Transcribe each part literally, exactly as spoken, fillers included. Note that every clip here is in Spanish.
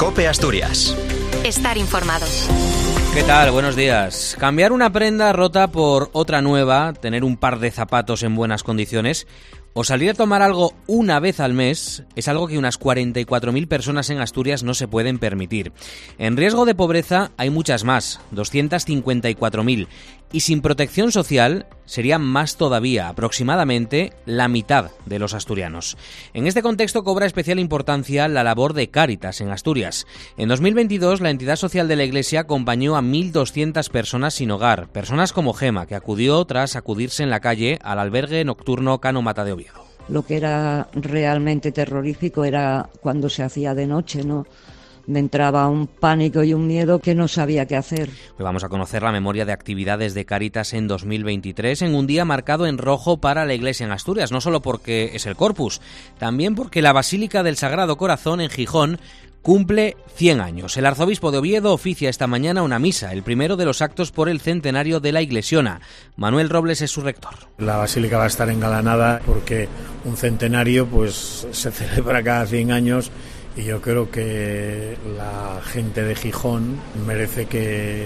COPE Asturias. Estar informado. ¿Qué tal? Buenos días. Cambiar una prenda rota por otra nueva, tener un par de zapatos en buenas condiciones o salir a tomar algo una vez al mes es algo que unas cuarenta y cuatro mil personas en Asturias no se pueden permitir. En riesgo de pobreza hay muchas más, doscientas cincuenta y cuatro mil. Y sin protección social serían más todavía, aproximadamente la mitad de los asturianos. En este contexto cobra especial importancia la labor de Cáritas en Asturias. En dos mil veintidós la entidad social de la Iglesia acompañó a mil doscientas personas sin hogar, personas como Gema, que acudió tras acudirse en la calle al albergue nocturno Cano Mata de Oviedo. Lo que era realmente terrorífico era cuando se hacía de noche, ¿no? Me entraba un pánico y un miedo que no sabía qué hacer. Hoy vamos a conocer la memoria de actividades de Cáritas en dos mil veintitrés, en un día marcado en rojo para la Iglesia en Asturias, no solo porque es el Corpus, también porque la Basílica del Sagrado Corazón en Gijón cumple cien años. El arzobispo de Oviedo oficia esta mañana una misa, el primero de los actos por el centenario de la Iglesiona. Manuel Robles es su rector. La basílica va a estar engalanada porque un centenario pues se celebra cada cien años y yo creo que la gente de Gijón merece que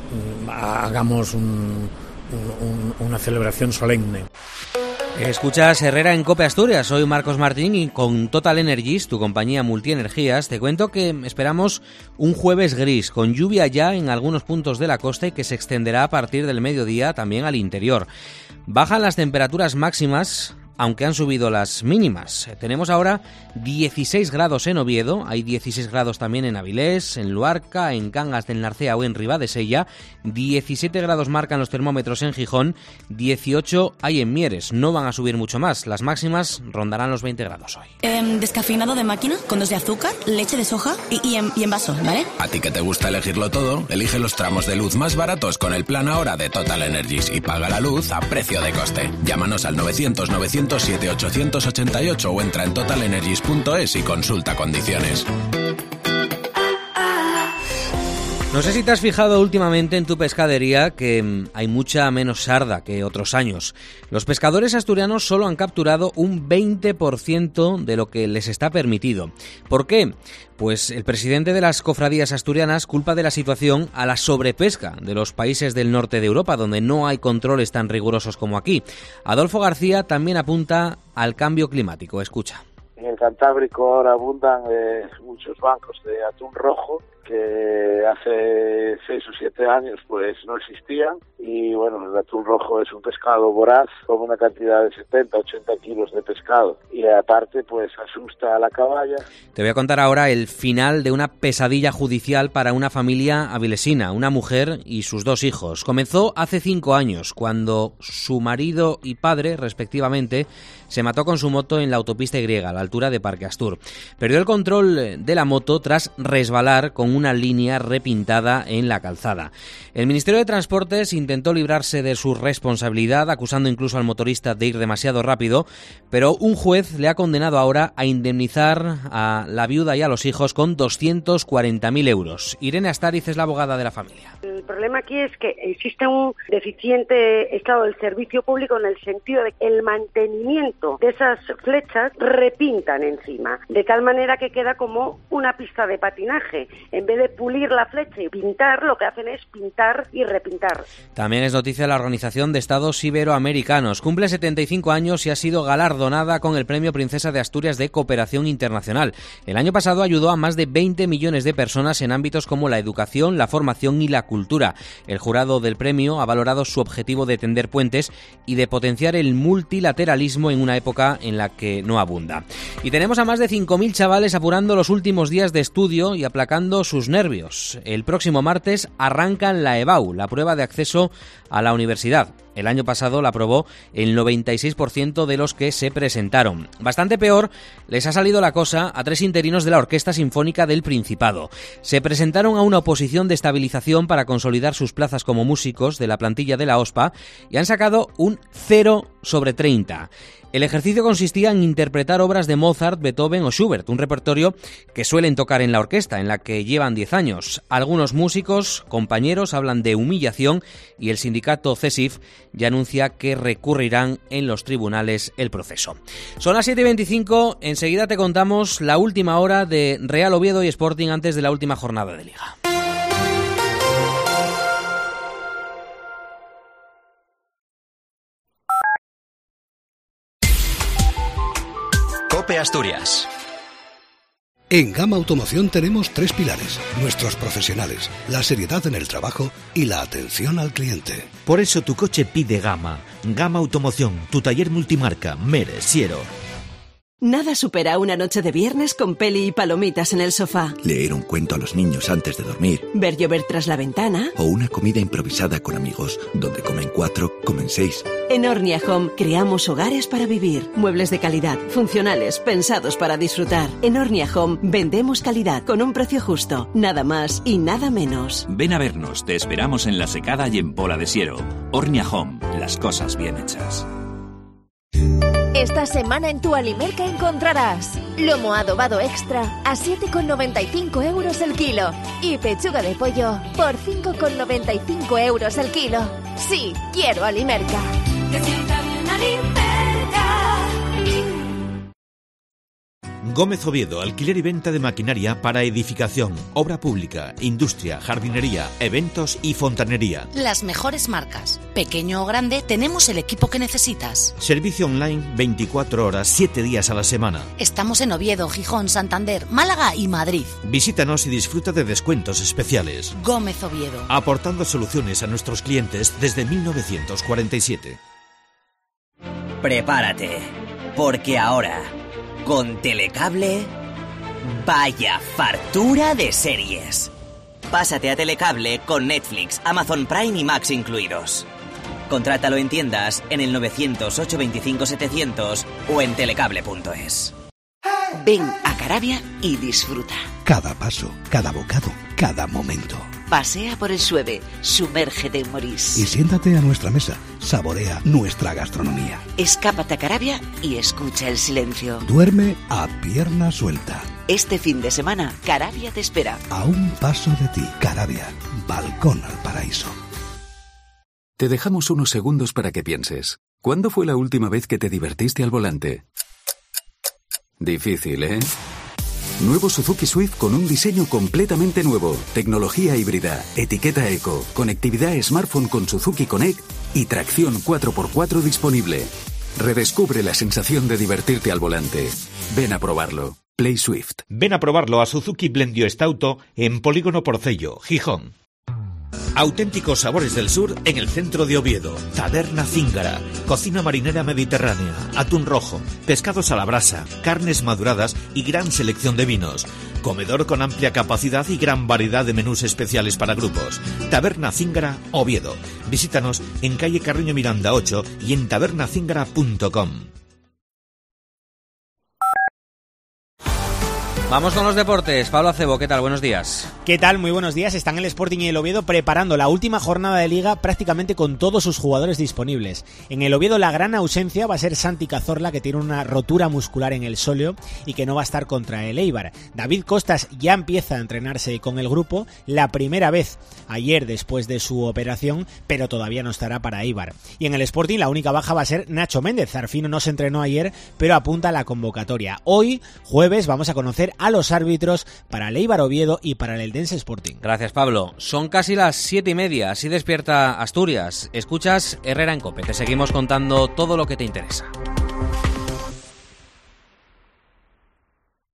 hagamos un, un, una celebración solemne. Escuchas Herrera en COPE Asturias, soy Marcos Martín y con Total Energies, tu compañía multienergías, te cuento que esperamos un jueves gris, con lluvia ya en algunos puntos de la costa y que se extenderá a partir del mediodía también al interior. Bajan las temperaturas máximas, aunque han subido las mínimas. Tenemos ahora dieciséis grados en Oviedo, hay dieciséis grados también en Avilés, en Luarca, en Cangas del Narcea o en Ribadesella, diecisiete grados marcan los termómetros en Gijón, dieciocho hay en Mieres, no van a subir mucho más, las máximas rondarán los veinte grados hoy. Eh, descafeinado de máquina, con dos de azúcar, leche de soja y, y, en, y en vaso, ¿vale? A ti que te gusta elegirlo todo, elige los tramos de luz más baratos con el plan ahora de Total Energies y paga la luz a precio de coste. Llámanos al novecientos novecientos siete ochocientos ochenta y ocho o entra en total energies punto es y consulta condiciones. No sé si te has fijado últimamente en tu pescadería que hay mucha menos sarda que otros años. Los pescadores asturianos solo han capturado un veinte por ciento de lo que les está permitido. ¿Por qué? Pues el presidente de las cofradías asturianas culpa de la situación a la sobrepesca de los países del norte de Europa, donde no hay controles tan rigurosos como aquí. Adolfo García también apunta al cambio climático. Escucha. En el Cantábrico ahora abundan eh, muchos bancos de atún rojo que hace seis o siete años pues no existían y bueno, el atún rojo es un pescado voraz con una cantidad de setenta a ochenta kilos de pescado y aparte pues asusta a la caballa. Te voy a contar ahora el final de una pesadilla judicial para una familia avilesina, una mujer y sus dos hijos. Comenzó hace cinco años cuando su marido y padre, respectivamente, se mató con su moto en la autopista Y a la altura de Parque Astur. Perdió el control de la moto tras resbalar con una línea repintada en la calzada. El Ministerio de Transportes intentó librarse de su responsabilidad, acusando incluso al motorista de ir demasiado rápido, pero un juez le ha condenado ahora a indemnizar a la viuda y a los hijos con doscientos cuarenta mil euros. Irene Astariz es la abogada de la familia. El problema aquí es que existe un deficiente estado del servicio público en el sentido de que el mantenimiento de esas flechas repintan encima, de tal manera que queda como una pista de patinaje. En vez de pulir la flecha y pintar, lo que hacen es pintar y repintar. También es noticia la Organización de Estados Iberoamericanos. Cumple setenta y cinco años y ha sido galardonada con el Premio Princesa de Asturias de Cooperación Internacional. El año pasado ayudó a más de veinte millones de personas en ámbitos como la educación, la formación y la cultura. El jurado del premio ha valorado su objetivo de tender puentes y de potenciar el multilateralismo en una época en la que no abunda. Y tenemos a más de cinco mil chavales apurando los últimos días de estudio y aplacando sus nervios. El próximo martes arrancan la EBAU, la prueba de acceso a la universidad. El año pasado la aprobó el noventa y seis por ciento de los que se presentaron. Bastante peor les ha salido la cosa a tres interinos de la Orquesta Sinfónica del Principado. Se presentaron a una oposición de estabilización para consolidar sus plazas como músicos de la plantilla de la OSPA y han sacado un cero sobre treinta. El ejercicio consistía en interpretar obras de Mozart, Beethoven o Schubert, un repertorio que suelen tocar en la orquesta, en la que llevan diez años. Algunos músicos, compañeros, hablan de humillación y el sindicato CESIF ya anuncia que recurrirán en los tribunales el proceso. Son las siete y veinticinco, enseguida te contamos la última hora de Real Oviedo y Sporting antes de la última jornada de Liga. COPE Asturias. En Gama Automoción tenemos tres pilares: nuestros profesionales, la seriedad en el trabajo y la atención al cliente. Por eso tu coche pide Gama. Gama Automoción, tu taller multimarca, Mere, Siero. Nada supera una noche de viernes con peli y palomitas en el sofá. Leer un cuento a los niños antes de dormir. Ver llover tras la ventana. O una comida improvisada con amigos, donde comen cuatro, comen seis. En Ornia Home creamos hogares para vivir. Muebles de calidad, funcionales, pensados para disfrutar. En Ornia Home vendemos calidad con un precio justo. Nada más y nada menos. Ven a vernos, te esperamos en La Secada y en Pola de Siero. Ornia Home, las cosas bien hechas. Esta semana en tu Alimerca encontrarás lomo adobado extra a siete con noventa y cinco euros el kilo y pechuga de pollo por cinco con noventa y cinco euros el kilo. Sí, quiero Alimerca. Que sienta bien Alimerca. Gómez Oviedo, alquiler y venta de maquinaria para edificación, obra pública, industria, jardinería, eventos y fontanería. Las mejores marcas. Pequeño o grande, tenemos el equipo que necesitas. Servicio online veinticuatro horas, siete días a la semana. Estamos en Oviedo, Gijón, Santander, Málaga y Madrid. Visítanos y disfruta de descuentos especiales. Gómez Oviedo. Aportando soluciones a nuestros clientes desde mil novecientos cuarenta y siete. Prepárate, porque ahora, con Telecable, vaya fartura de series. Pásate a Telecable con Netflix, Amazon Prime y Max incluidos. Contrátalo en tiendas en el novecientos, ochocientos veinticinco, setecientos o en telecable punto es. Ven a Carabia y disfruta. Cada paso, cada bocado, cada momento. Pasea por el Sueve, sumérgete en Morís. Y siéntate a nuestra mesa, saborea nuestra gastronomía. Escápate a Carabia y escucha el silencio. Duerme a pierna suelta. Este fin de semana, Carabia te espera. A un paso de ti, Carabia, balcón al paraíso. Te dejamos unos segundos para que pienses. ¿Cuándo fue la última vez que te divertiste al volante? Difícil, ¿eh? Nuevo Suzuki Swift con un diseño completamente nuevo, tecnología híbrida, etiqueta eco, conectividad smartphone con Suzuki Connect y tracción cuatro por cuatro disponible. Redescubre la sensación de divertirte al volante. Ven a probarlo. Play Swift. Ven a probarlo a Suzuki Blendio Stauto en Polígono Porcello, Gijón. Auténticos sabores del sur en el centro de Oviedo. Taberna Zíngara, cocina marinera mediterránea, atún rojo, pescados a la brasa, carnes maduradas y gran selección de vinos. Comedor con amplia capacidad y gran variedad de menús especiales para grupos. Taberna Zíngara, Oviedo. Visítanos en calle Carreño Miranda ocho y en taberna zíngara punto com. Vamos con los deportes. Pablo Acebo, ¿qué tal? Buenos días. ¿Qué tal? Muy buenos días. Están el Sporting y el Oviedo preparando la última jornada de Liga prácticamente con todos sus jugadores disponibles. En el Oviedo la gran ausencia va a ser Santi Cazorla, que tiene una rotura muscular en el sóleo y que no va a estar contra el Eibar. David Costas ya empieza a entrenarse con el grupo, la primera vez ayer después de su operación, pero todavía no estará para Eibar. Y en el Sporting la única baja va a ser Nacho Méndez. Zarfino no se entrenó ayer, pero apunta a la convocatoria. Hoy, jueves, vamos a conocer a los árbitros para el Eibar Oviedo y para el Eldense Sporting. Gracias, Pablo. Son casi las siete y media, así despierta Asturias. Escuchas Herrera en COPE. Te seguimos contando todo lo que te interesa.